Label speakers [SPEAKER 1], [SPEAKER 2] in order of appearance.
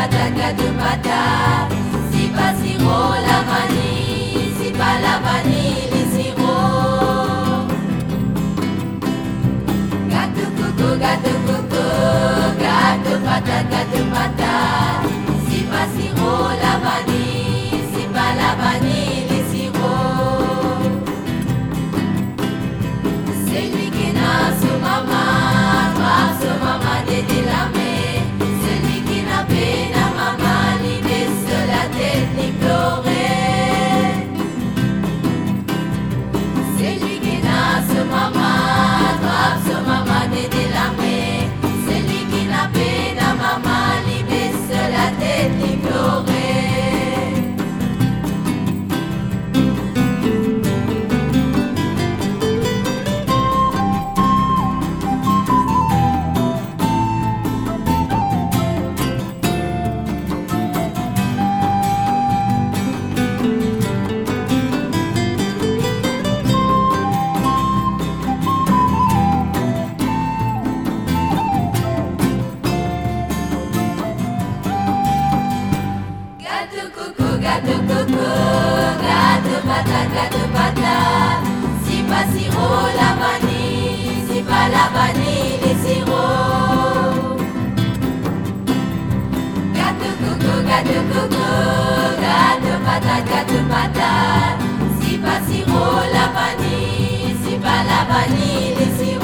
[SPEAKER 1] patate, gâteau patate. C'est pas sirop, la vanille, c'est pas la vanille, les sirops. Gâteau coco, gâteau patate. C'est pas sirop, la vanille, c'est pas la vanille, les sirops. C'est lui qui n'a son maman, doit son maman d'aider la main. Celui qui n'a pas la maman, lui baisse la tête, lui pleurer. C'est lui qui n'a son maman, doit son maman d'aider la main. Celui qui n'a pas la maman, lui baisse la tête, lui pleurer. Gâteau patate, c'est pas sirop, la vanille, c'est pas la vanille, les sirops. Gâteau patate, c'est pas sirop, la vanille, c'est pas la vanille, les sirops.